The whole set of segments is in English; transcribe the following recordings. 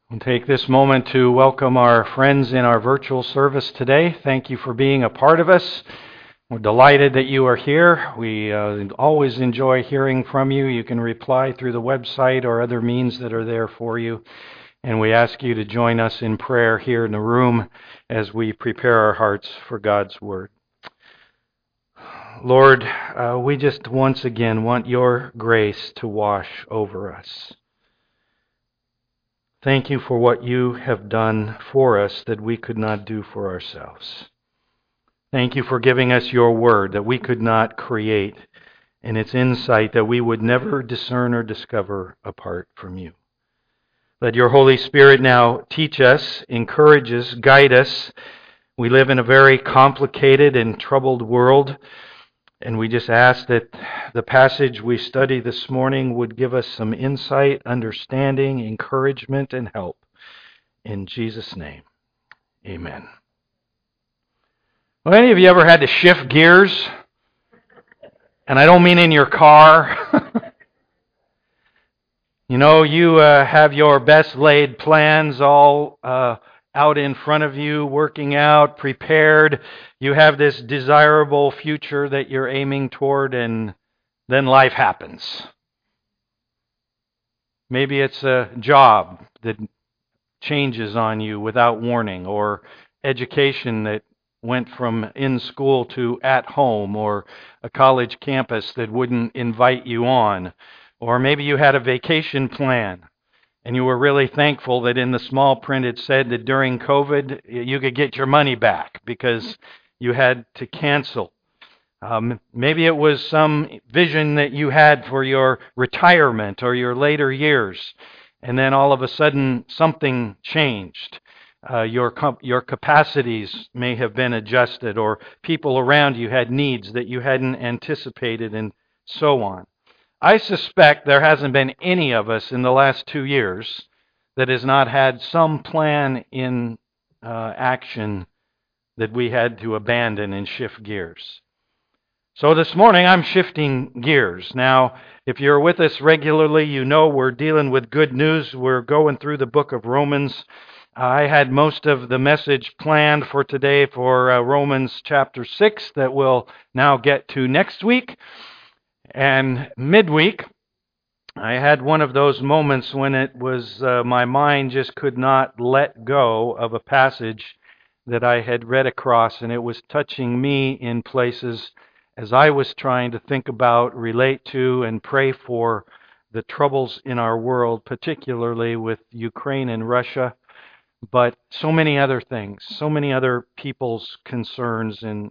We'll take this moment to welcome our friends in our virtual service today. Thank you for being a part of us. We're delighted that you are here. We always enjoy hearing from you. You can reply through the website or other means that are there for you. And we ask you to join us in prayer here in the room as we prepare our hearts for God's Word. Lord, we just once again want your grace to wash over us. Thank you for what you have done for us that we could not do for ourselves. Thank you for giving us your word that we could not create, and its insight that we would never discern or discover apart from you. Let your Holy Spirit now teach us, encourage us, guide us. We live in a very complicated and troubled world, and we just ask that the passage we study this morning would give us some insight, understanding, encouragement, and help. In Jesus' name, amen. Well, any of you ever had to shift gears? And I don't mean in your car. You have your best laid plans all out in front of you, working out, prepared. You have this desirable future that you're aiming toward, and then life happens. Maybe it's a job that changes on you without warning, or education that went from in school to at home, or a college campus that wouldn't invite you on. Or maybe you had a vacation plan, and you were really thankful that in the small print it said that during COVID you could get your money back because you had to cancel. Maybe it was some vision that you had for your retirement or your later years, and then all of a sudden something changed. Your capacities may have been adjusted, or people around you had needs that you hadn't anticipated, and so on. I suspect there hasn't been any of us in the last 2 years that has not had some plan in action that we had to abandon and shift gears. So this morning I'm shifting gears. Now, if you're with us regularly, you know we're dealing with good news. We're going through the book of Romans. I had most of the message planned for today for Romans chapter 6 that we'll now get to next week. And midweek, I had one of those moments when it was my mind just could not let go of a passage that I had read across, and it was touching me in places as I was trying to think about, relate to, and pray for the troubles in our world, particularly with Ukraine and Russia, but so many other things, so many other people's concerns, and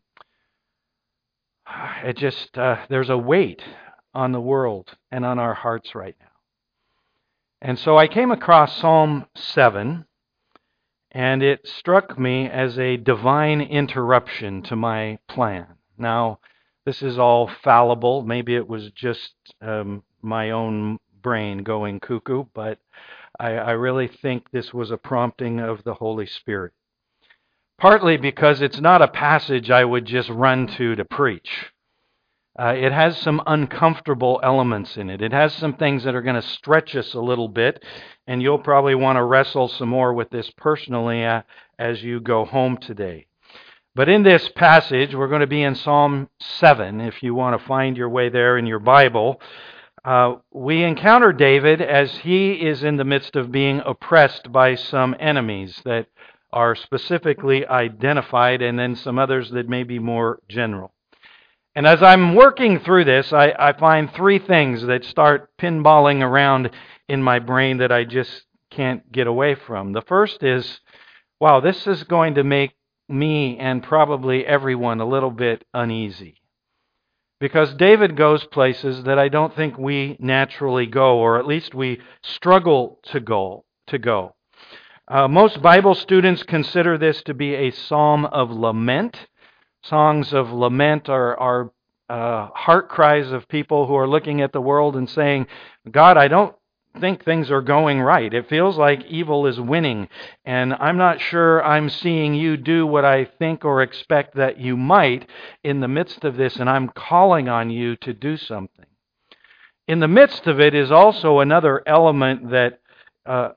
it just, there's a weight on the world and on our hearts right now. And so I came across Psalm 7, and it struck me as a divine interruption to my plan. Now, this is all fallible. Maybe it was just my own brain going cuckoo, but I really think this was a prompting of the Holy Spirit. Partly because it's not a passage I would just run to preach. It has some uncomfortable elements in it. It has some things that are going to stretch us a little bit, and you'll probably want to wrestle some more with this personally as you go home today. But in this passage, we're going to be in Psalm 7, if you want to find your way there in your Bible. We encounter David as he is in the midst of being oppressed by some enemies that are specifically identified, and then some others that may be more general. And as I'm working through this, I find three things that start pinballing around in my brain that I just can't get away from. The first is, wow, this is going to make me and probably everyone a little bit uneasy. Because David goes places that I don't think we naturally go, or at least we struggle to go. Most Bible students consider this to be a psalm of lament. Songs of lament are heart cries of people who are looking at the world and saying, God, I don't think things are going right. It feels like evil is winning, and I'm not sure I'm seeing you do what I think or expect that you might in the midst of this, and I'm calling on you to do something. In the midst of it is also another element that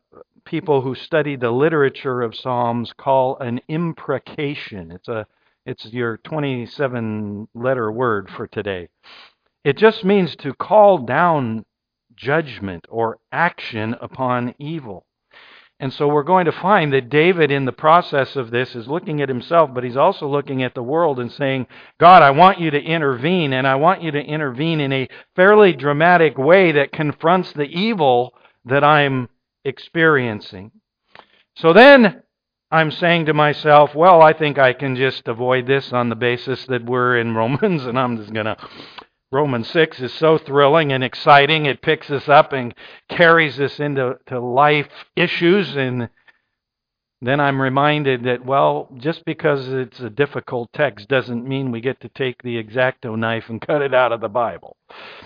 people who study the literature of Psalms call an imprecation. It's your 27-letter word for today. It just means to call down judgment or action upon evil. And so we're going to find that David, in the process of this, is looking at himself, but he's also looking at the world and saying, God, I want you to intervene, and I want you to intervene in a fairly dramatic way that confronts the evil that I'm experiencing. So then I'm saying to myself, well, I think I can just avoid this on the basis that we're in Romans, and I'm just going to... Romans 6 is so thrilling and exciting. It picks us up and carries us into life issues. And then I'm reminded that, well, just because it's a difficult text doesn't mean we get to take the X-Acto knife and cut it out of the Bible.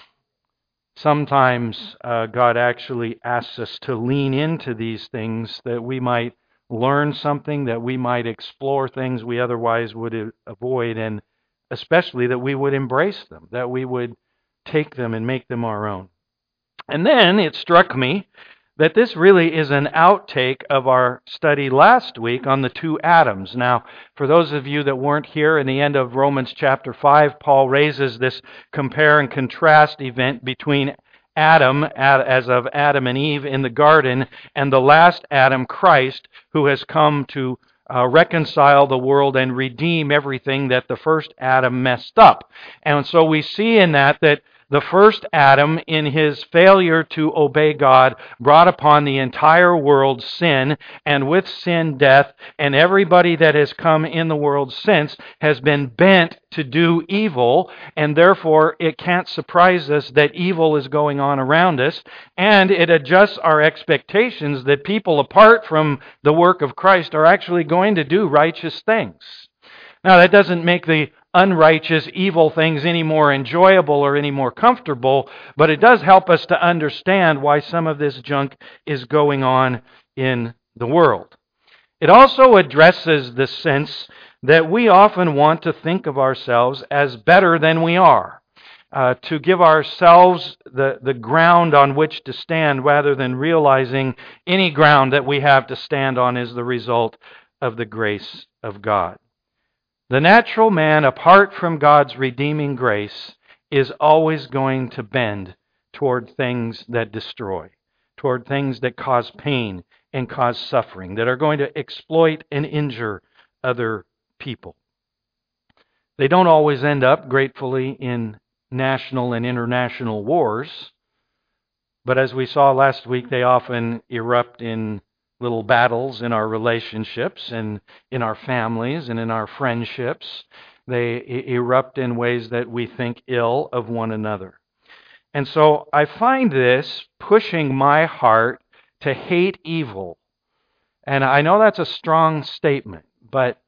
Sometimes God actually asks us to lean into these things that we might learn something, that we might explore things we otherwise would avoid, and especially that we would embrace them, that we would take them and make them our own. And then it struck me that this really is an outtake of our study last week on the two Adams. Now, for those of you that weren't here, in the end of Romans chapter 5, Paul raises this compare and contrast event between Adam, as of Adam and Eve in the garden, and the last Adam, Christ, who has come to reconcile the world and redeem everything that the first Adam messed up. And so we see in that the first Adam, in his failure to obey God, brought upon the entire world sin, and with sin, death, and everybody that has come in the world since has been bent to do evil, and therefore it can't surprise us that evil is going on around us, and it adjusts our expectations that people apart from the work of Christ are actually going to do righteous things. Now, that doesn't make the unrighteous, evil things any more enjoyable or any more comfortable, but it does help us to understand why some of this junk is going on in the world. It also addresses the sense that we often want to think of ourselves as better than we are, to give ourselves the ground on which to stand rather than realizing any ground that we have to stand on is the result of the grace of God. The natural man, apart from God's redeeming grace, is always going to bend toward things that destroy, toward things that cause pain and cause suffering, that are going to exploit and injure other people. They don't always end up, gratefully, in national and international wars, but as we saw last week, they often erupt in little battles in our relationships and in our families and in our friendships. They erupt in ways that we think ill of one another. And so I find this pushing my heart to hate evil. And I know that's a strong statement, but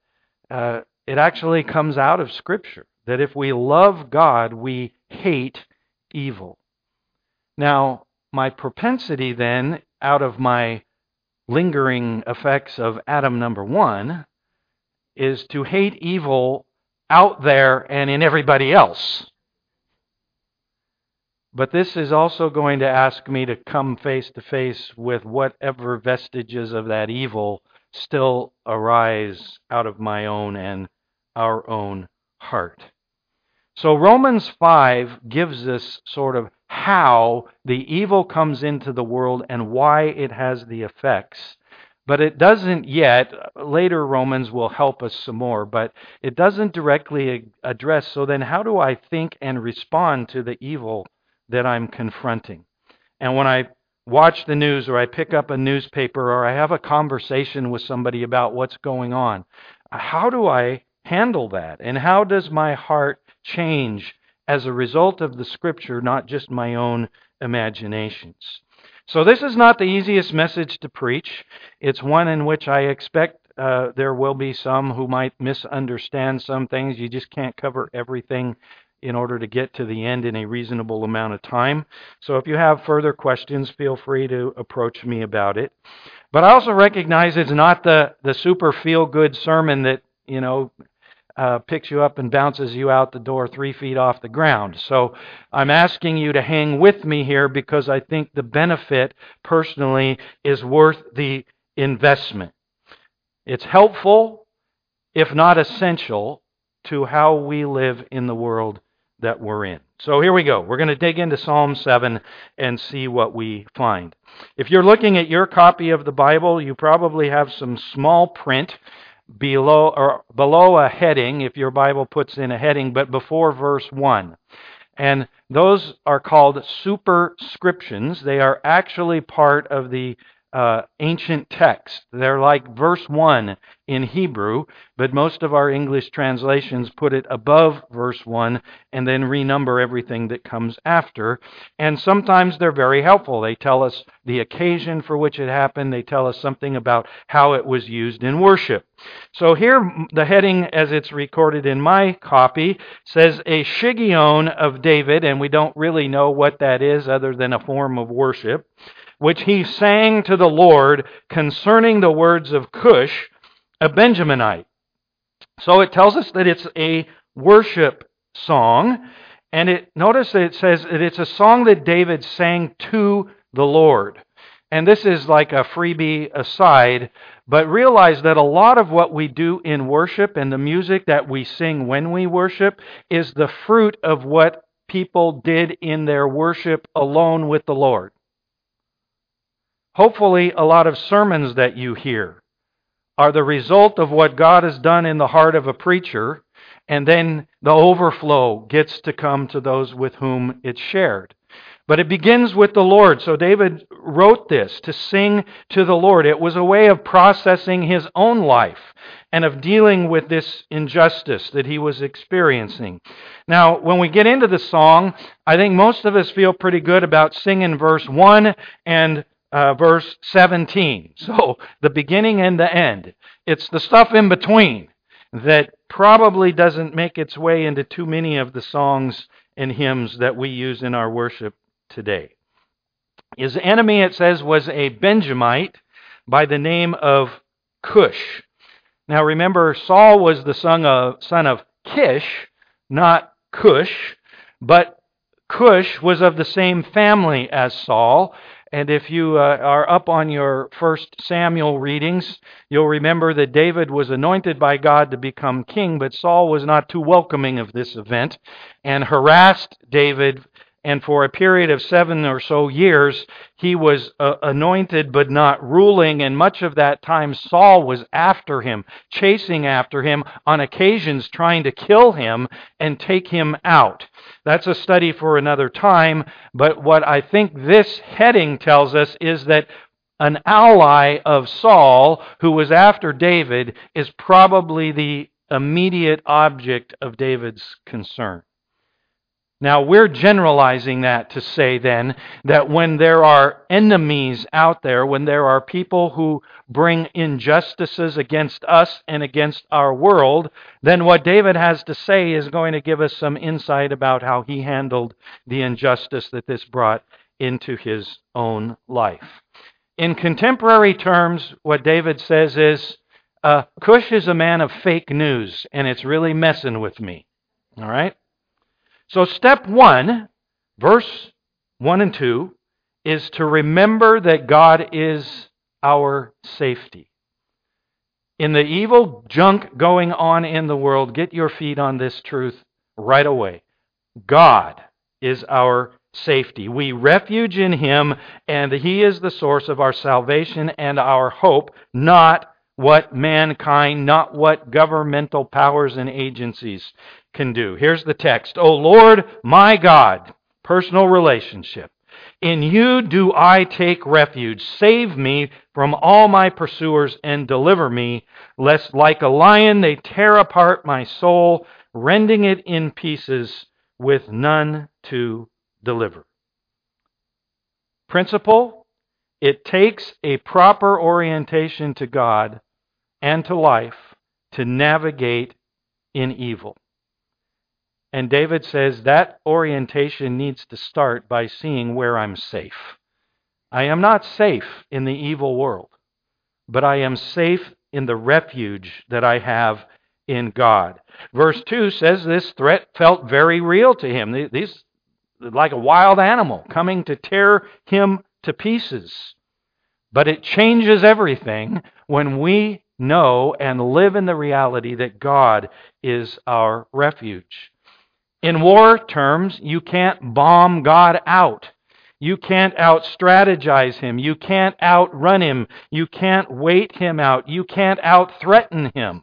it actually comes out of Scripture, that if we love God, we hate evil. Now, my propensity then, out of my lingering effects of Adam number 1, is to hate evil out there and in everybody else. But this is also going to ask me to come face to face with whatever vestiges of that evil still arise out of my own and our own heart. So Romans 5 gives us sort of how the evil comes into the world and why it has the effects. But it doesn't yet. Later Romans will help us some more, but it doesn't directly address, so then how do I think and respond to the evil that I'm confronting? And when I watch the news or I pick up a newspaper or I have a conversation with somebody about what's going on, how do I handle that? And how does my heart change as a result of the Scripture, not just my own imaginations? So this is not the easiest message to preach. It's one in which I expect there will be some who might misunderstand some things. You just can't cover everything in order to get to the end in a reasonable amount of time. So if you have further questions, feel free to approach me about it. But I also recognize it's not the super feel-good sermon that, picks you up and bounces you out the door 3 feet off the ground. So I'm asking you to hang with me here because I think the benefit personally is worth the investment. It's helpful, if not essential, to how we live in the world that we're in. So here we go. We're going to dig into Psalm 7 and see what we find. If you're looking at your copy of the Bible, you probably have some small print below a heading, if your Bible puts in a heading, but before verse 1. And those are called superscriptions. They are actually part of the ancient text. They're like verse 1 in Hebrew, but most of our English translations put it above verse 1 and then renumber everything that comes after. And sometimes they're very helpful. They tell us the occasion for which it happened. They tell us something about how it was used in worship. So here, the heading, as it's recorded in my copy, says a Shiggaion of David, and we don't really know what that is other than a form of worship, which he sang to the Lord concerning the words of Cush, a Benjaminite. So it tells us that it's a worship song, and notice that it says that it's a song that David sang to the Lord. And this is like a freebie aside, but realize that a lot of what we do in worship and the music that we sing when we worship is the fruit of what people did in their worship alone with the Lord. Hopefully, a lot of sermons that you hear are the result of what God has done in the heart of a preacher, and then the overflow gets to come to those with whom it's shared. But it begins with the Lord. So David wrote this to sing to the Lord. It was a way of processing his own life and of dealing with this injustice that he was experiencing. Now, when we get into the song, I think most of us feel pretty good about singing verse 1 and verse 17. So the beginning and the end. It's the stuff in between that probably doesn't make its way into too many of the songs and hymns that we use in our worship today. His enemy, it says, was a Benjamite by the name of Cush. Now remember, Saul was the son of Kish, not Cush, but Cush was of the same family as Saul. And if you are up on your 1 Samuel readings, you'll remember that David was anointed by God to become king, but Saul was not too welcoming of this event and harassed David. And for a period of 7 or so years, he was anointed but not ruling. And much of that time, Saul was after him, chasing after him, on occasions trying to kill him and take him out. That's a study for another time. But what I think this heading tells us is that an ally of Saul, who was after David, is probably the immediate object of David's concern. Now, we're generalizing that to say then that when there are enemies out there, when there are people who bring injustices against us and against our world, then what David has to say is going to give us some insight about how he handled the injustice that this brought into his own life. In contemporary terms, what David says is, Cush is a man of fake news, and it's really messing with me. All right? So step 1, verse 1 and 2, is to remember that God is our safety. In the evil junk going on in the world, get your feet on this truth right away. God is our safety. We refuge in Him, and He is the source of our salvation and our hope, not what mankind, not what governmental powers and agencies can do. Here's the text. O Lord, my God, personal relationship. In you do I take refuge. Save me from all my pursuers and deliver me, lest like a lion they tear apart my soul, rending it in pieces with none to deliver. Principle, it takes a proper orientation to God and to life to navigate in evil. And David says that orientation needs to start by seeing where I'm safe. I am not safe in the evil world, but I am safe in the refuge that I have in God. Verse 2 says this threat felt very real to him. These like a wild animal coming to tear him to pieces. But it changes everything when we know and live in the reality that God is our refuge. In war terms, you can't bomb God out. You can't out-strategize Him. You can't outrun Him. You can't wait Him out. You can't out-threaten Him.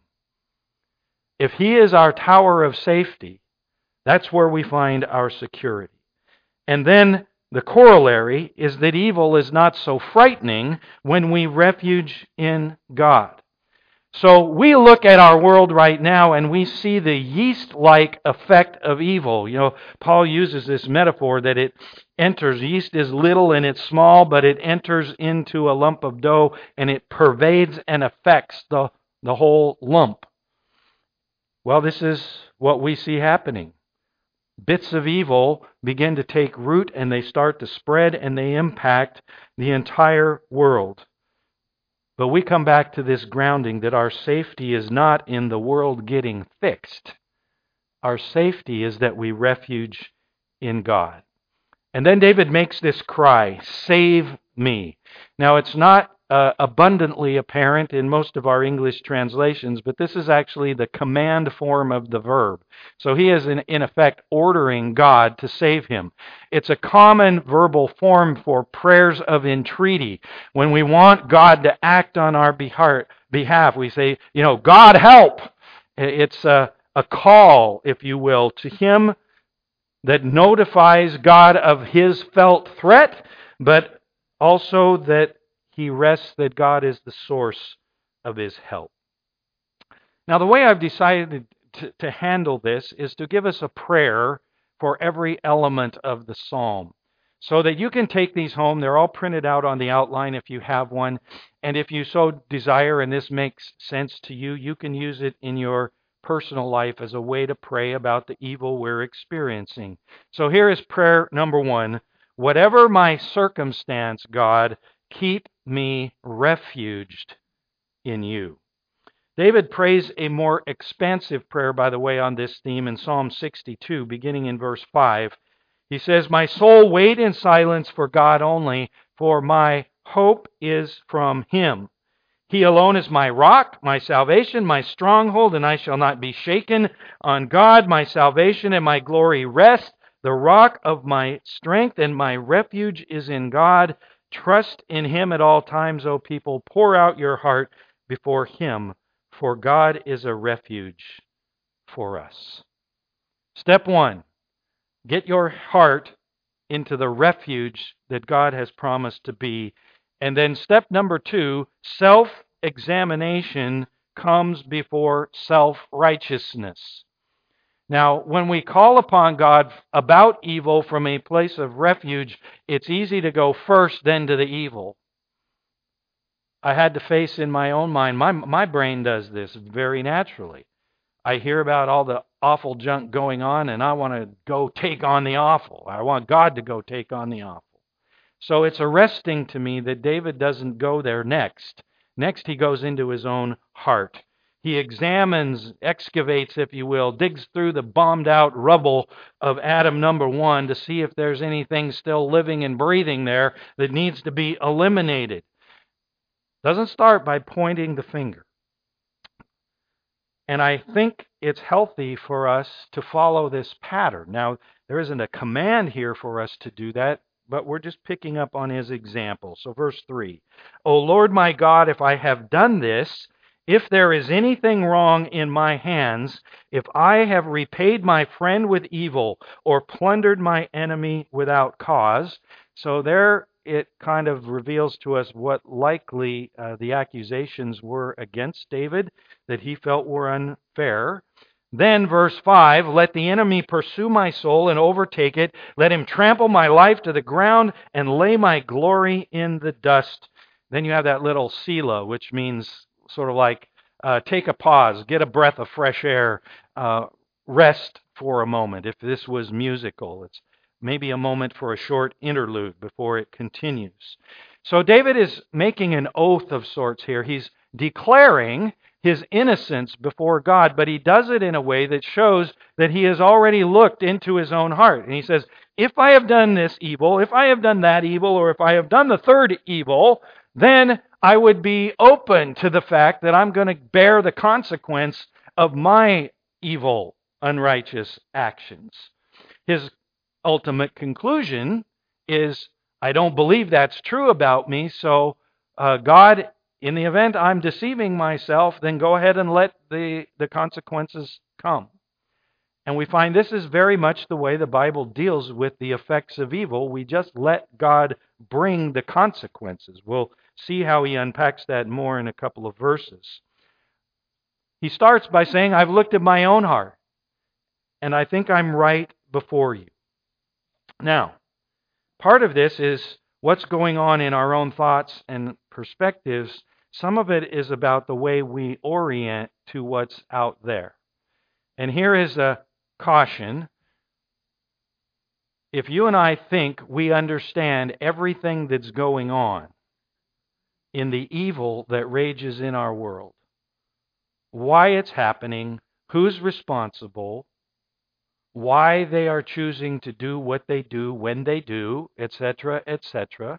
If He is our tower of safety, that's where we find our security. And then the corollary is that evil is not so frightening when we refuge in God. So we look at our world right now and we see the yeast-like effect of evil. You know, Paul uses this metaphor that it enters. Yeast is little and it's small, but it enters into a lump of dough and it pervades and affects the whole lump. Well, this is what we see happening. Bits of evil begin to take root and they start to spread and they impact the entire world. But we come back to this grounding that our safety is not in the world getting fixed. Our safety is that we refuge in God. And then David makes this cry, "Save me." Now, it's not abundantly apparent in most of our English translations, but this is actually the command form of the verb. So he is, in effect, ordering God to save him. It's a common verbal form for prayers of entreaty. When we want God to act on our behalf, we say, God help! It's a call, if you will, to Him that notifies God of His felt threat, but also that he rests that God is the source of his help. Now, the way I've decided to handle this is to give us a prayer for every element of the psalm, so that you can take these home. They're all printed out on the outline if you have one. And if you so desire, and this makes sense to you, you can use it in your personal life as a way to pray about the evil we're experiencing. So here is prayer number 1. Whatever my circumstance, God, keep me refuged in you. David prays a more expansive prayer, by the way, on this theme in Psalm 62, beginning in verse 5. He says, "My soul, wait in silence for God only, for my hope is from Him. He alone is my rock, my salvation, my stronghold, and I shall not be shaken. On God, my salvation and my glory rest. The rock of my strength and my refuge is in God. Trust in Him at all times, O people. Pour out your heart before Him, for God is a refuge for us." Step 1, get your heart into the refuge that God has promised to be. And then step number 2, self-examination comes before self-righteousness. Now, when we call upon God about evil from a place of refuge, it's easy to go first, then to the evil. I had to face in my own mind, my brain does this very naturally. I hear about all the awful junk going on, and I want to go take on the awful. I want God to go take on the awful. So it's arresting to me that David doesn't go there next. Next, he goes into his own heart. He examines, excavates, if you will, digs through the bombed out rubble of Adam number 1 to see if there's anything still living and breathing there that needs to be eliminated. Doesn't start by pointing the finger. And I think it's healthy for us to follow this pattern. Now, there isn't a command here for us to do that, but we're just picking up on his example. So verse 3, "O Lord my God, if I have done this, if there is anything wrong in my hands, if I have repaid my friend with evil or plundered my enemy without cause." So there it kind of reveals to us what likely the accusations were against David that he felt were unfair. Then verse 5, "Let the enemy pursue my soul and overtake it. Let him trample my life to the ground and lay my glory in the dust." Then you have that little Selah, which means sort of like take a pause, get a breath of fresh air, rest for a moment. If this was musical, it's maybe a moment for a short interlude before it continues. So David is making an oath of sorts here. He's declaring his innocence before God, but he does it in a way that shows that he has already looked into his own heart. And he says, if I have done this evil, if I have done that evil, or if I have done the third evil, then I would be open to the fact that I'm going to bear the consequence of my evil, unrighteous actions. His ultimate conclusion is, I don't believe that's true about me, so God, in the event I'm deceiving myself, then go ahead and let the consequences come. And we find this is very much the way the Bible deals with the effects of evil. We just let God bring the consequences. We'll see how he unpacks that more in a couple of verses. He starts by saying, I've looked at my own heart, and I think I'm right before you. Now, part of this is what's going on in our own thoughts and perspectives. Some of it is about the way we orient to what's out there. And here is a caution. If you and I think we understand everything that's going on in the evil that rages in our world, why it's happening, who's responsible, why they are choosing to do what they do when they do, etc., etc.,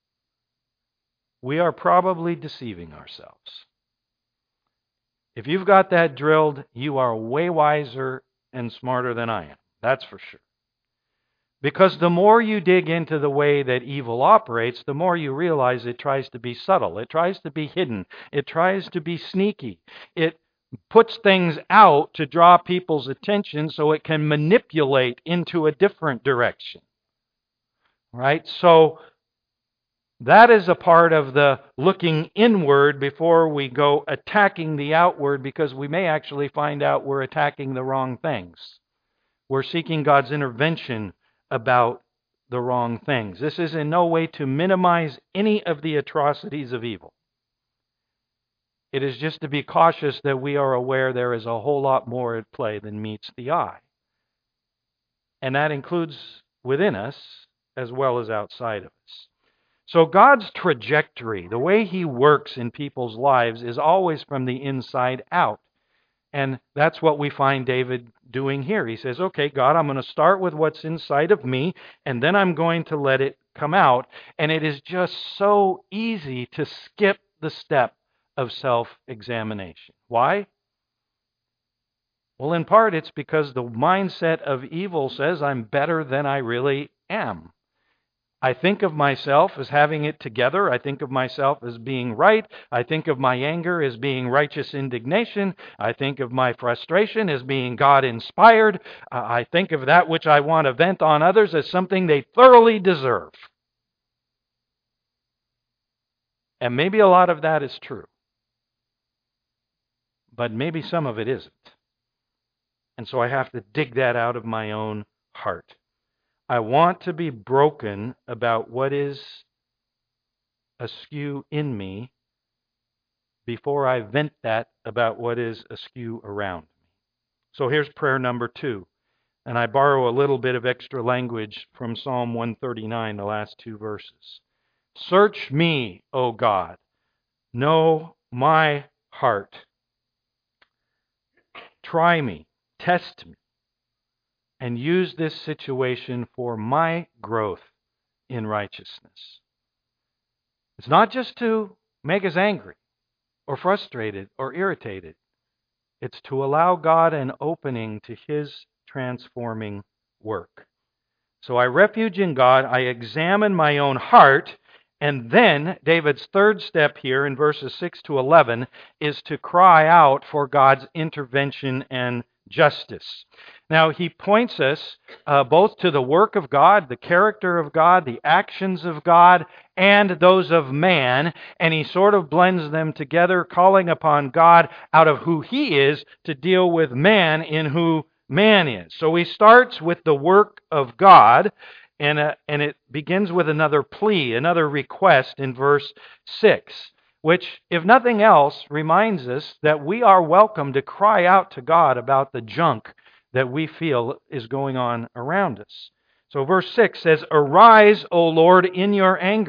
we are probably deceiving ourselves. If you've got that drilled, you are way wiser and smarter than I am. That's for sure. Because the more you dig into the way that evil operates, the more you realize it tries to be subtle. It tries to be hidden. It tries to be sneaky. It puts things out to draw people's attention so it can manipulate into a different direction. Right? So that is a part of the looking inward before we go attacking the outward, because we may actually find out we're attacking the wrong things. We're seeking God's intervention about the wrong things. This is in no way to minimize any of the atrocities of evil. It is just to be cautious that we are aware there is a whole lot more at play than meets the eye. And that includes within us as well as outside of us. So God's trajectory, the way he works in people's lives, is always from the inside out. And that's what we find David doing here. He says, okay, God, I'm going to start with what's inside of me, and then I'm going to let it come out. And it is just so easy to skip the step of self-examination. Why? Well, in part, it's because the mindset of evil says I'm better than I really am. I think of myself as having it together. I think of myself as being right. I think of my anger as being righteous indignation. I think of my frustration as being God-inspired. I think of that which I want to vent on others as something they thoroughly deserve. And maybe a lot of that is true. But maybe some of it isn't. And so I have to dig that out of my own heart. I want to be broken about what is askew in me before I vent that about what is askew around me. So here's prayer number 2. And I borrow a little bit of extra language from Psalm 139, the last 2 verses. Search me, O God. Know my heart. Try me. Test me. And use this situation for my growth in righteousness. It's not just to make us angry or frustrated or irritated. It's to allow God an opening to his transforming work. So I refuge in God, I examine my own heart, and then David's third step here in verses 6 to 11 is to cry out for God's intervention and justice. Now, he points us both to the work of God, the character of God, the actions of God, and those of man, and he sort of blends them together, calling upon God out of who he is to deal with man in who man is. So he starts with the work of God, and it begins with another plea, another request in verse 6. Which, if nothing else, reminds us that we are welcome to cry out to God about the junk that we feel is going on around us. So verse 6 says, Arise, O Lord, in your anger.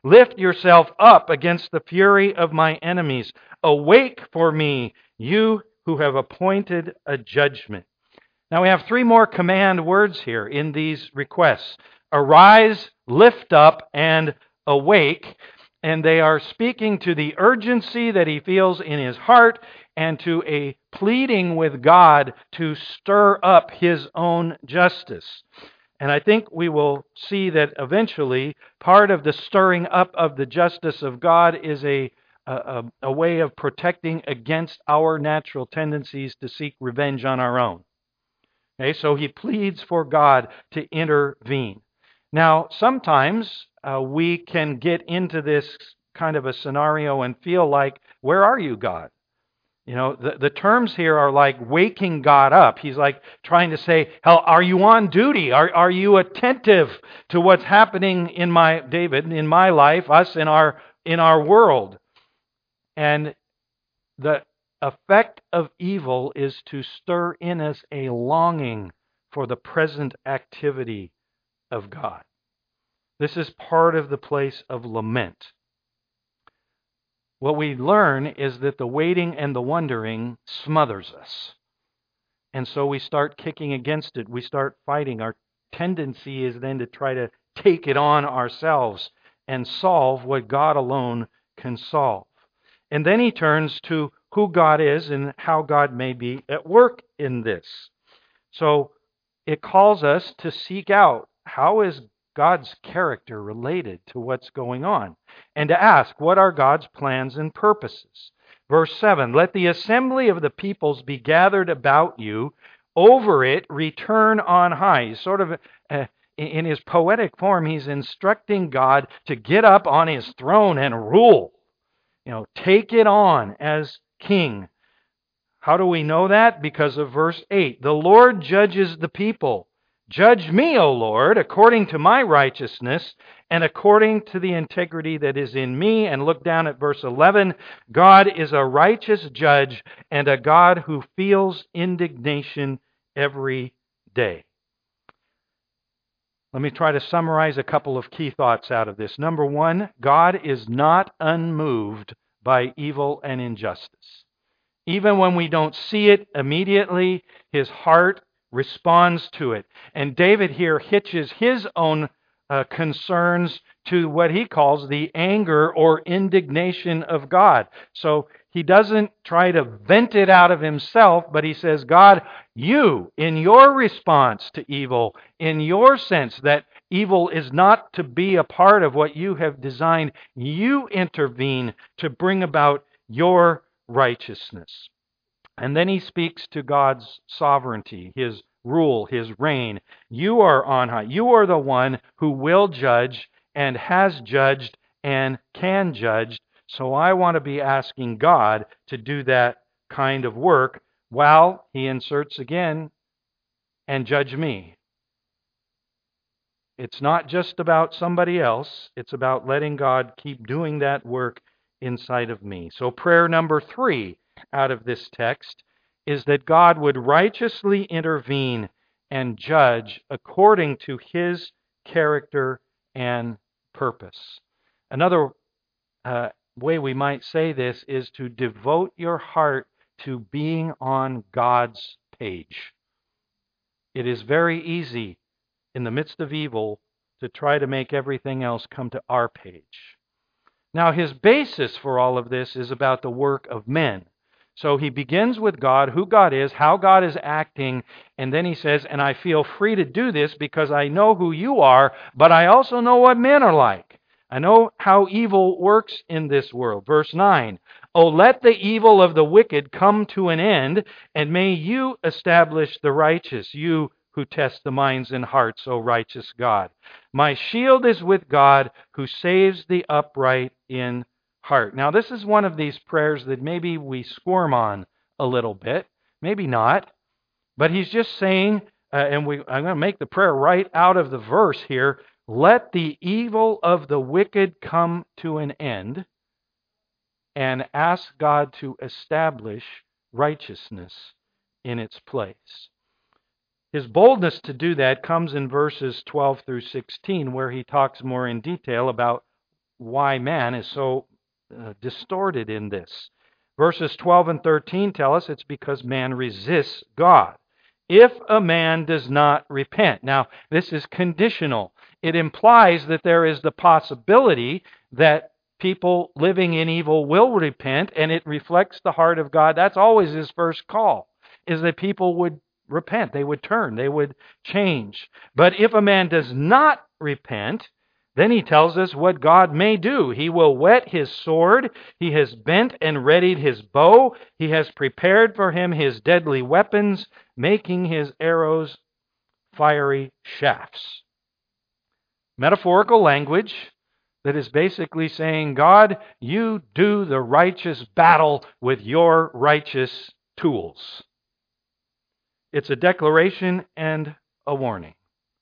Lift yourself up against the fury of my enemies. Awake for me, you who have appointed a judgment. Now we have three more command words here in these requests. Arise, lift up, and awake. And they are speaking to the urgency that he feels in his heart and to a pleading with God to stir up his own justice. And I think we will see that eventually part of the stirring up of the justice of God is a way of protecting against our natural tendencies to seek revenge on our own. Okay, so he pleads for God to intervene. Now, sometimes we can get into this kind of a scenario and feel like, where are you, God? You know, the terms here are like waking God up. He's like trying to say, hell, are you on duty? Are you attentive to what's happening in my life, us in our world? And the effect of evil is to stir in us a longing for the present activity of God. This is part of the place of lament. What we learn is that the waiting and the wondering smothers us. And so we start kicking against it. We start fighting. Our tendency is then to try to take it on ourselves and solve what God alone can solve. And then he turns to who God is and how God may be at work in this. So it calls us to seek out, how is God's character related to what's going on? And to ask, what are God's plans and purposes? Verse 7, let the assembly of the peoples be gathered about you. Over it, return on high. He's sort of, in his poetic form, he's instructing God to get up on his throne and rule. You know, take it on as king. How do we know that? Because of verse 8. The Lord judges the people. Judge me, O Lord, according to my righteousness and according to the integrity that is in me. And look down at verse 11. God is a righteous judge and a God who feels indignation every day. Let me try to summarize a couple of key thoughts out of this. Number one, God is not unmoved by evil and injustice. Even when we don't see it immediately, his heart responds to it. And David here hitches his own concerns to what he calls the anger or indignation of God. So he doesn't try to vent it out of himself, but he says, God, you, in your response to evil, in your sense that evil is not to be a part of what you have designed, you intervene to bring about your righteousness. And then he speaks to God's sovereignty, his rule, his reign. You are on high. You are the one who will judge and has judged and can judge. So I want to be asking God to do that kind of work while he inserts again, and judge me. It's not just about somebody else. It's about letting God keep doing that work inside of me. So prayer number 3 out of this text is that God would righteously intervene and judge according to his character and purpose. Another way we might say this is to devote your heart to being on God's page. It is very easy in the midst of evil to try to make everything else come to our page. Now, his basis for all of this is about the work of men. So he begins with God, who God is, how God is acting, and then he says, and I feel free to do this because I know who you are, but I also know what men are like. I know how evil works in this world. Verse 9, oh, let the evil of the wicked come to an end, and may you establish the righteous, you who test the minds and hearts, O righteous God. My shield is with God, who saves the upright in heart. Now, this is one of these prayers that maybe we squirm on a little bit. Maybe not. But he's just saying, I'm going to make the prayer right out of the verse here, let the evil of the wicked come to an end, and ask God to establish righteousness in its place. His boldness to do that comes in verses 12 through 16, where he talks more in detail about why man is so distorted in this. Verses 12 and 13 tell us it's because man resists God. If a man does not repent. Now, this is conditional. It implies that there is the possibility that people living in evil will repent, and it reflects the heart of God. That's always his first call, is that people would repent. They would turn. They would change. But if a man does not repent, then he tells us what God may do. He will whet his sword. He has bent and readied his bow. He has prepared for him his deadly weapons, making his arrows fiery shafts. Metaphorical language that is basically saying, God, you do the righteous battle with your righteous tools. It's a declaration and a warning.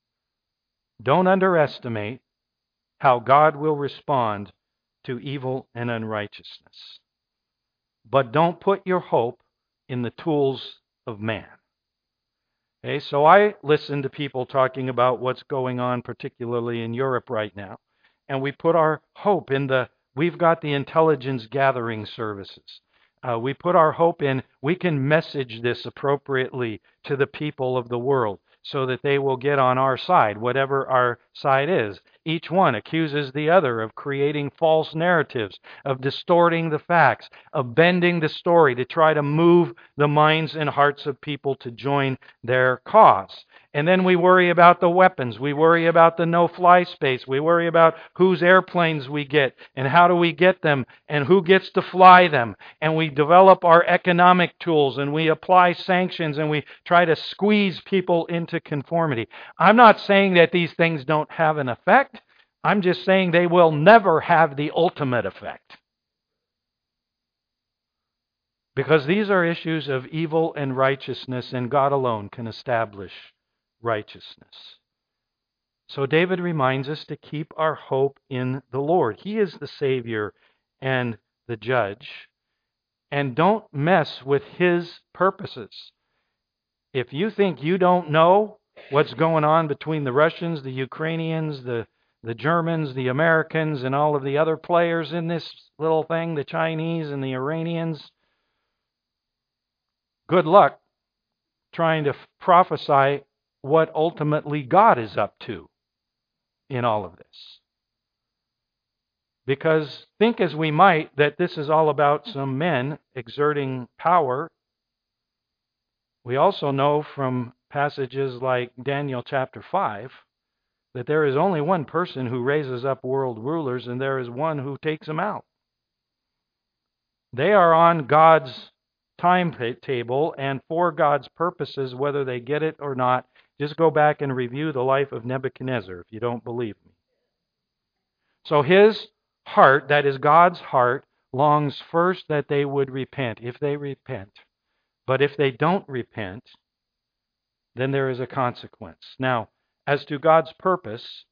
Don't underestimate how God will respond to evil and unrighteousness. But don't put your hope in the tools of man. Okay, so I listen to people talking about what's going on, particularly in Europe right now, and we put our hope in we've got the intelligence gathering services. We put our hope in, we can message this appropriately to the people of the world so that they will get on our side, whatever our side is. Each one accuses the other of creating false narratives, of distorting the facts, of bending the story to try to move the minds and hearts of people to join their cause. And then we worry about the weapons. We worry about the no-fly space. We worry about whose airplanes we get and how do we get them and who gets to fly them. And we develop our economic tools and we apply sanctions and we try to squeeze people into conformity. I'm not saying that these things don't have an effect. I'm just saying they will never have the ultimate effect. Because these are issues of evil and righteousness, and God alone can establish righteousness. So David reminds us to keep our hope in the Lord. He is the Savior and the Judge. And don't mess with His purposes. If you think you don't know what's going on between the Russians, the Ukrainians, the Germans, the Americans, and all of the other players in this little thing, the Chinese and the Iranians, good luck trying to prophesy what ultimately God is up to in all of this. Because think as we might that this is all about some men exerting power, we also know from passages like Daniel chapter 5 that there is only one person who raises up world rulers, and there is one who takes them out. They are on God's timetable and for God's purposes, whether they get it or not. Just go back and review the life of Nebuchadnezzar if you don't believe me. So his heart, that is God's heart, longs first that they would repent, if they repent. But if they don't repent, then there is a consequence. Now, as to God's purpose,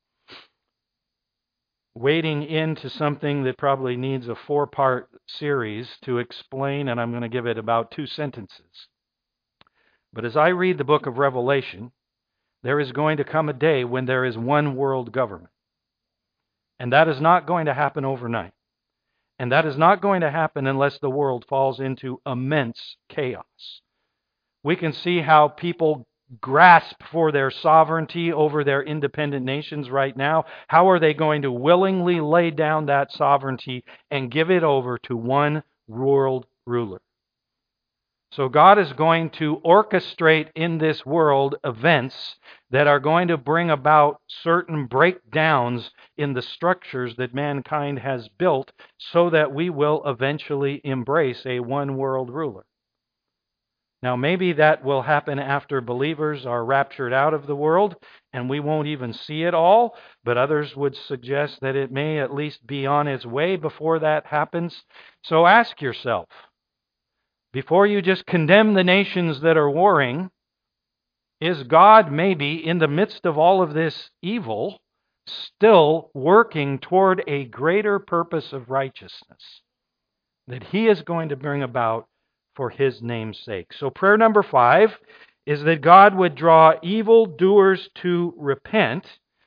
wading into something that probably needs a 4-part series to explain, and I'm going to give it about 2 sentences. But as I read the book of Revelation, there is going to come a day when there is one world government. And that is not going to happen overnight. And that is not going to happen unless the world falls into immense chaos. We can see how people grasp for their sovereignty over their independent nations right now. How are they going to willingly lay down that sovereignty and give it over to one world ruler? So God is going to orchestrate in this world events that are going to bring about certain breakdowns in the structures that mankind has built so that we will eventually embrace a one world ruler. Now, maybe that will happen after believers are raptured out of the world and we won't even see it all, but others would suggest that it may at least be on its way before that happens. So ask yourself, before you just condemn the nations that are warring, is God maybe in the midst of all of this evil still working toward a greater purpose of righteousness that He is going to bring about for His name's sake? So prayer number 5 is that God would draw evildoers to repent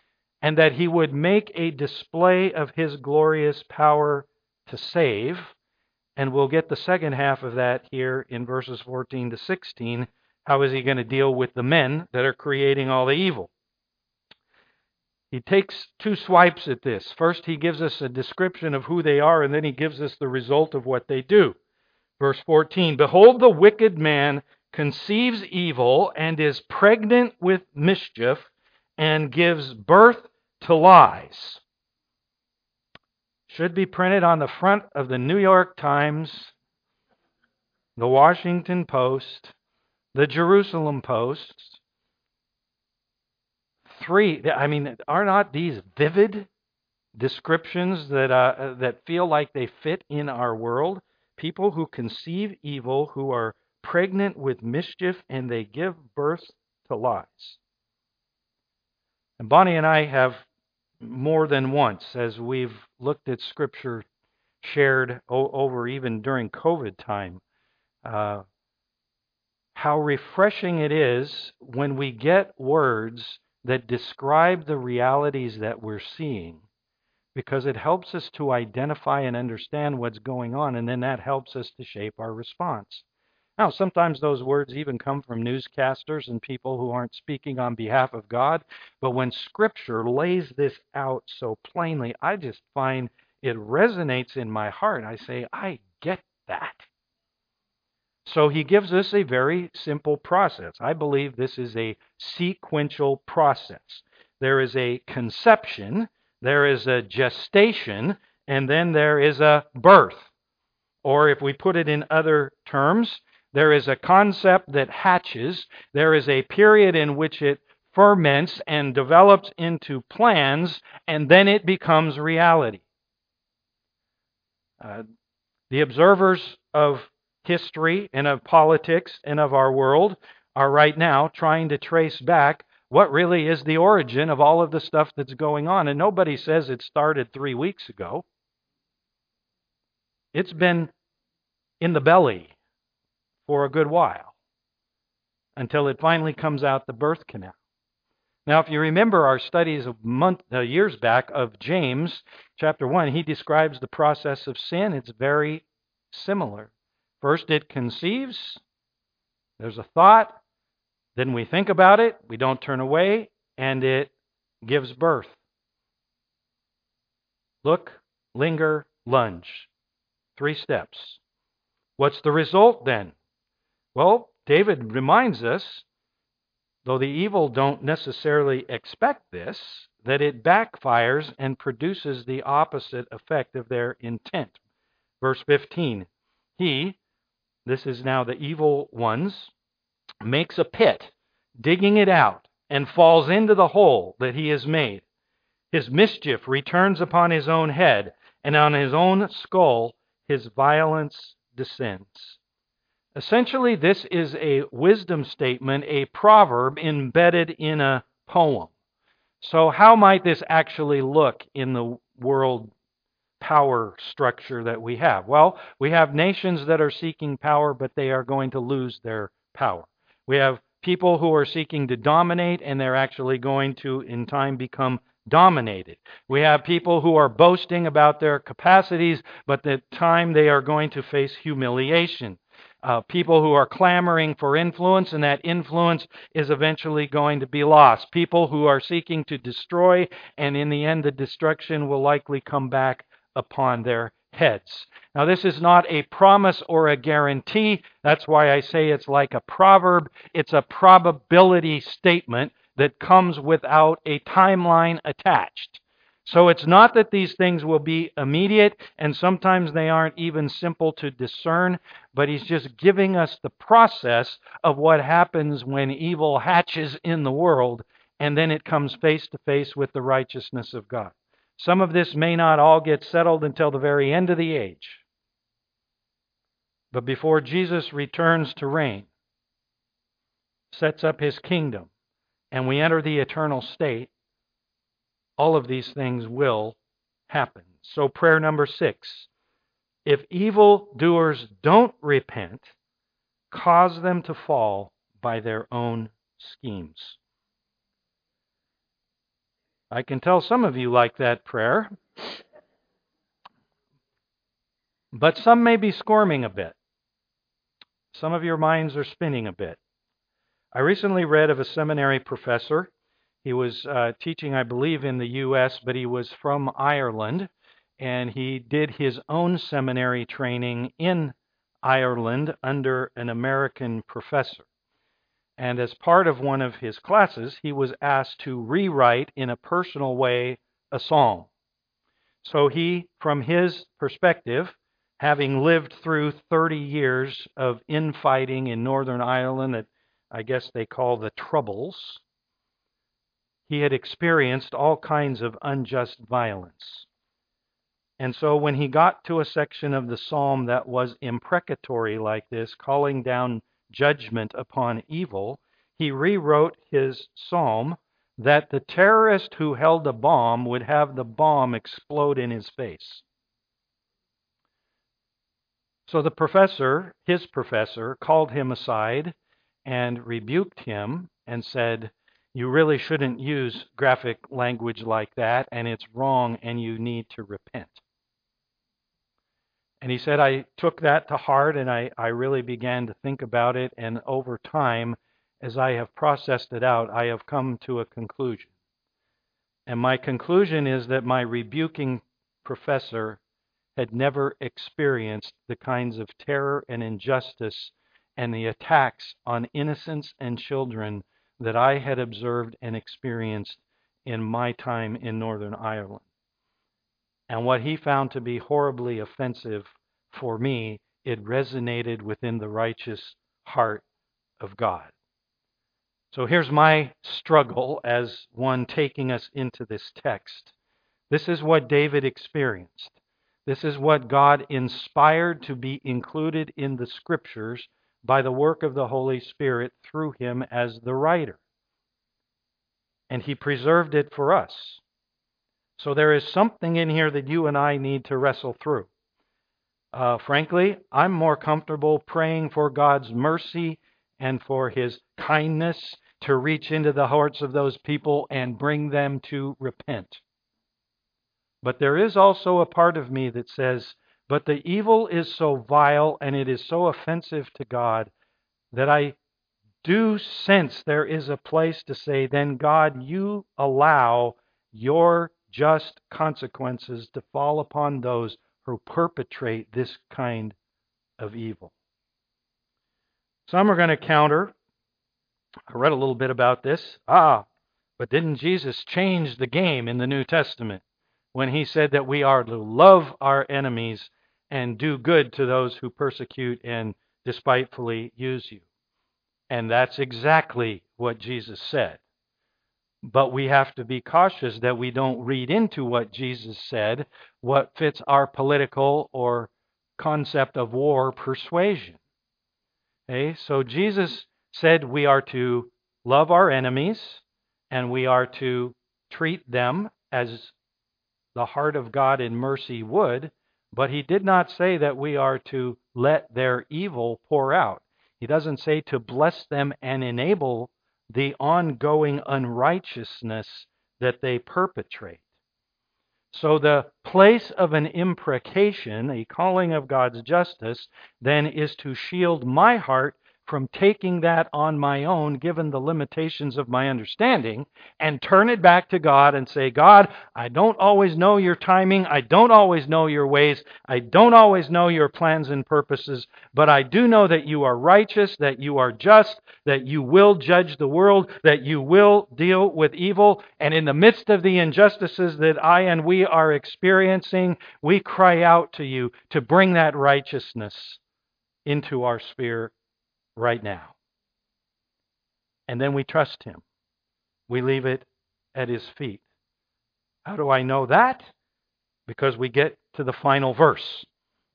and that He would make a display of His glorious power to save. And we'll get the second half of that here in verses 14 to 16. How is He going to deal with the men that are creating all the evil? He takes two swipes at this. First, He gives us a description of who they are, and then He gives us the result of what they do. Verse 14, "Behold, the wicked man conceives evil and is pregnant with mischief and gives birth to lies." Should be printed on the front of the New York Times, the Washington Post, the Jerusalem Post. Are not these vivid descriptions that feel like they fit in our world? People who conceive evil, who are pregnant with mischief, and they give birth to lies. And Bonnie and I have more than once, as we've looked at Scripture shared over even during COVID time, how refreshing it is when we get words that describe the realities that we're seeing, because it helps us to identify and understand what's going on, and then that helps us to shape our response. Now, sometimes those words even come from newscasters and people who aren't speaking on behalf of God, but when Scripture lays this out so plainly, I just find it resonates in my heart. I say, I get that. So He gives us a very simple process. I believe this is a sequential process. There is a conception, there is a gestation, and then there is a birth. Or if we put it in other terms, there is a concept that hatches, there is a period in which it ferments and develops into plans, and then it becomes reality. The observers of history and of politics and of our world are right now trying to trace back what really is the origin of all of the stuff that's going on. And nobody says it started 3 weeks ago. It's been in the belly for a good while until it finally comes out the birth canal. Now, if you remember our studies of years back of James chapter 1, he describes the process of sin. It's very similar. First, it conceives. There's a thought. Then we think about it. We don't turn away. And it gives birth. Look, linger, lunge. 3 steps. What's the result then? Well, David reminds us, though the evil don't necessarily expect this, that it backfires and produces the opposite effect of their intent. Verse 15, this is now the evil ones, makes a pit, digging it out, and falls into the hole that he has made. His mischief returns upon his own head, and on his own skull his violence descends. Essentially, this is a wisdom statement, a proverb embedded in a poem. So how might this actually look in the world power structure that we have? Well, we have nations that are seeking power, but they are going to lose their power. We have people who are seeking to dominate, and they're actually going to, in time, become dominated. We have people who are boasting about their capacities, but in time they are going to face humiliation. People who are clamoring for influence, and that influence is eventually going to be lost. People who are seeking to destroy, and in the end the destruction will likely come back upon their heads. Now, this is not a promise or a guarantee. That's why I say it's like a proverb. It's a probability statement that comes without a timeline attached. So it's not that these things will be immediate, and sometimes they aren't even simple to discern, but he's just giving us the process of what happens when evil hatches in the world, and then it comes face to face with the righteousness of God. Some of this may not all get settled until the very end of the age. But before Jesus returns to reign, sets up his kingdom, and we enter the eternal state, all of these things will happen. So prayer number 6. If evildoers don't repent, cause them to fall by their own schemes. I can tell some of you like that prayer, but some may be squirming a bit. Some of your minds are spinning a bit. I recently read of a seminary professor. He was teaching, I believe, in the U.S., but he was from Ireland, and he did his own seminary training in Ireland under an American professor. And as part of one of his classes, he was asked to rewrite in a personal way a psalm. So he, from his perspective, having lived through 30 years of infighting in Northern Ireland that I guess they call the Troubles, he had experienced all kinds of unjust violence. And so when he got to a section of the psalm that was imprecatory like this, calling down judgment upon evil, he rewrote his psalm that the terrorist who held a bomb would have the bomb explode in his face. So the professor, his professor, called him aside and rebuked him and said, "You really shouldn't use graphic language like that, and it's wrong, and you need to repent." And he said, I took that to heart, and I really began to think about it, and over time, as I have processed it out, I have come to a conclusion. And my conclusion is that my rebuking professor had never experienced the kinds of terror and injustice and the attacks on innocents and children that I had observed and experienced in my time in Northern Ireland. And what he found to be horribly offensive for me, it resonated within the righteous heart of God. So here's my struggle as one taking us into this text. This is what David experienced. This is what God inspired to be included in the Scriptures by the work of the Holy Spirit through him as the writer. And he preserved it for us. So there is something in here that you and I need to wrestle through. Frankly, I'm more comfortable praying for God's mercy and for his kindness to reach into the hearts of those people and bring them to repent. But there is also a part of me that says, but the evil is so vile and it is so offensive to God that I do sense there is a place to say, then God, you allow your just consequences to fall upon those who perpetrate this kind of evil. Some are going to counter. I read a little bit about this. But didn't Jesus change the game in the New Testament when he said that we are to love our enemies and do good to those who persecute and despitefully use you? And that's exactly what Jesus said. But we have to be cautious that we don't read into what Jesus said what fits our political or concept of war persuasion. Okay? So Jesus said we are to love our enemies and we are to treat them as the heart of God in mercy would, but he did not say that we are to let their evil pour out. He doesn't say to bless them and enable the ongoing unrighteousness that they perpetrate. So the place of an imprecation, a calling of God's justice, then is to shield my heart from taking that on my own, given the limitations of my understanding, and turn it back to God and say, God, I don't always know your timing. I don't always know your ways. I don't always know your plans and purposes, but I do know that you are righteous, that you are just, that you will judge the world, that you will deal with evil. And in the midst of the injustices that I and we are experiencing, we cry out to you to bring that righteousness into our sphere right now. And then we trust him. We leave it at his feet. How do I know that? Because we get to the final verse.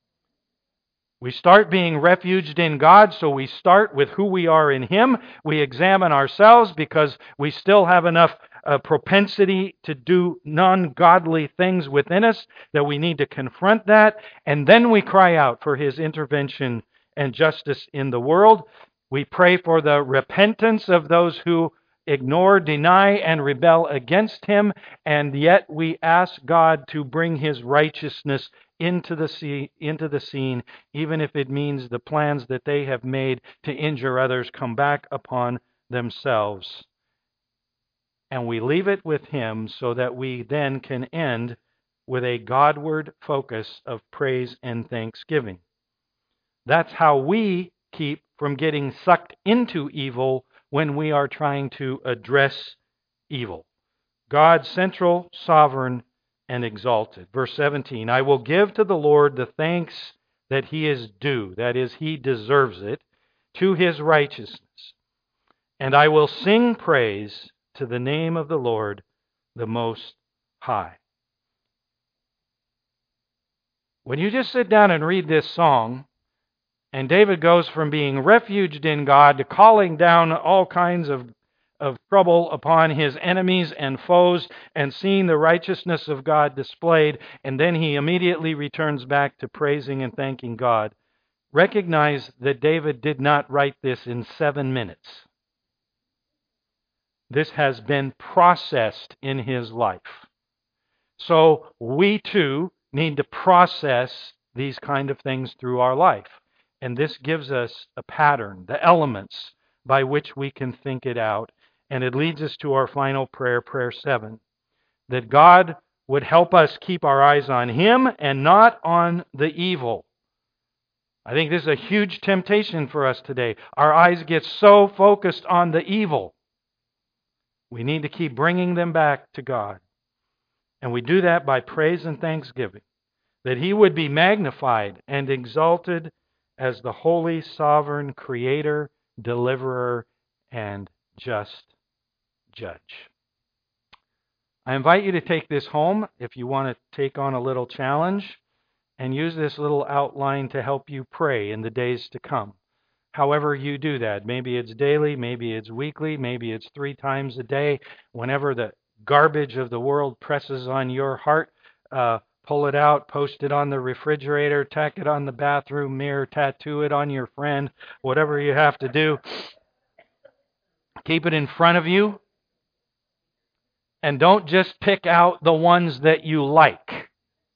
We start being refuged in God, so we start with who we are in him. We examine ourselves because we still have enough propensity to do non-godly things within us that we need to confront that. And then we cry out for his intervention and justice in the world. We pray for the repentance of those who ignore, deny, and rebel against Him, and yet we ask God to bring His righteousness into the scene, even if it means the plans that they have made to injure others come back upon themselves. And we leave it with Him so that we then can end with a Godward focus of praise and thanksgiving. That's how we keep from getting sucked into evil when we are trying to address evil. God, central, sovereign, and exalted. Verse 17, I will give to the Lord the thanks that He is due, that is, He deserves it, to His righteousness. And I will sing praise to the name of the Lord, the Most High. When you just sit down and read this song, and David goes from being refuged in God to calling down all kinds of trouble upon his enemies and foes and seeing the righteousness of God displayed, and then he immediately returns back to praising and thanking God. Recognize that David did not write this in 7 minutes. This has been processed in his life. So we too need to process these kind of things through our life. And this gives us a pattern, the elements by which we can think it out. And it leads us to our final prayer, prayer 7, that God would help us keep our eyes on Him and not on the evil. I think this is a huge temptation for us today. Our eyes get so focused on the evil. We need to keep bringing them back to God. And we do that by praise and thanksgiving, that He would be magnified and exalted as the holy, sovereign Creator, Deliverer, and just Judge. I invite you to take this home if you want to take on a little challenge and use this little outline to help you pray in the days to come. However you do that. Maybe it's daily, maybe it's weekly, maybe it's 3 times a day. Whenever the garbage of the world presses on your heart, pull it out, post it on the refrigerator, tack it on the bathroom mirror, tattoo it on your friend, whatever you have to do. Keep it in front of you. And don't just pick out the ones that you like.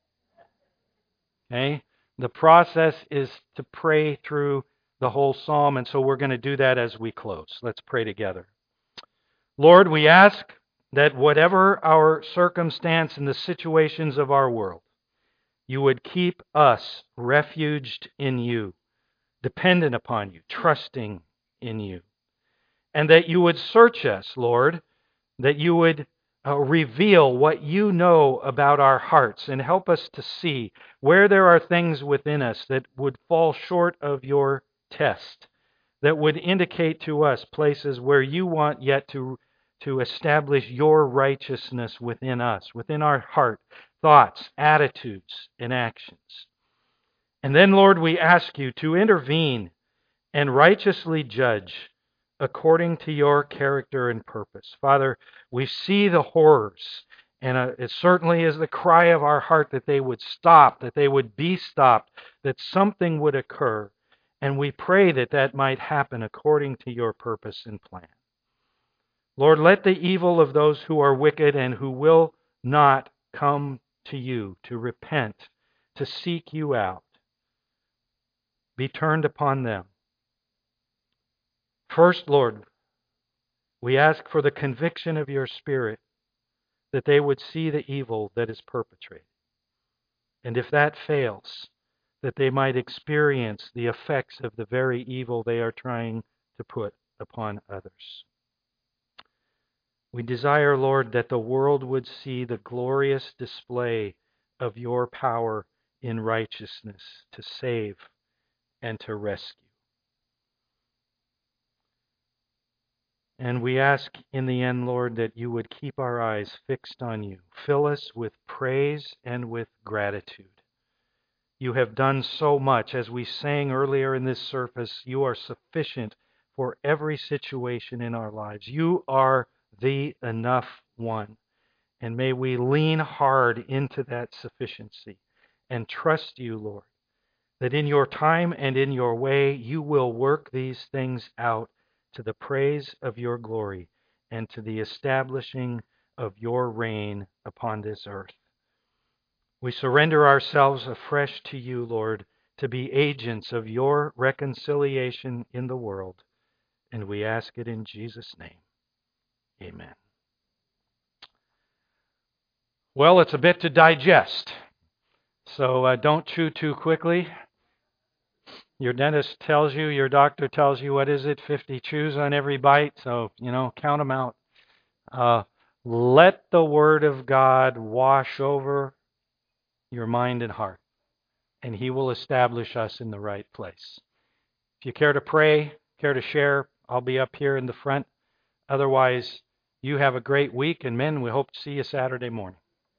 Okay? The process is to pray through the whole psalm, and so we're going to do that as we close. Let's pray together. Lord, we ask that whatever our circumstance and the situations of our world, You would keep us refuged in You, dependent upon You, trusting in You. And that You would search us, Lord, that You would reveal what You know about our hearts and help us to see where there are things within us that would fall short of Your test, that would indicate to us places where You want yet to establish Your righteousness within us, within our heart, thoughts, attitudes, and actions. And then, Lord, we ask You to intervene and righteously judge according to Your character and purpose. Father, we see the horrors, and it certainly is the cry of our heart that they would stop, that they would be stopped, that something would occur. And we pray that that might happen according to Your purpose and plan. Lord, let the evil of those who are wicked and who will not come to You, to repent, to seek You out, be turned upon them. First, Lord, we ask for the conviction of Your Spirit, that they would see the evil that is perpetrated. And if that fails, that they might experience the effects of the very evil they are trying to put upon others. We desire, Lord, that the world would see the glorious display of Your power in righteousness to save and to rescue. And we ask in the end, Lord, that You would keep our eyes fixed on You. Fill us with praise and with gratitude. You have done so much. As we sang earlier in this service, You are sufficient for every situation in our lives. You are the enough one. And may we lean hard into that sufficiency and trust You, Lord, that in Your time and in Your way, You will work these things out to the praise of Your glory and to the establishing of your reign upon this earth. We surrender ourselves afresh to you, Lord, to be agents of your reconciliation in the world. And we ask it in Jesus' name. Amen. Well, it's a bit to digest, so don't chew too quickly. Your dentist tells you, your doctor tells you, 50 chews on every bite, so, count them out. Let the Word of God wash over your mind and heart, and He will establish us in the right place. If you care to pray, care to share, I'll be up here in the front. Otherwise, you have a great week, and men, we hope to see you Saturday morning.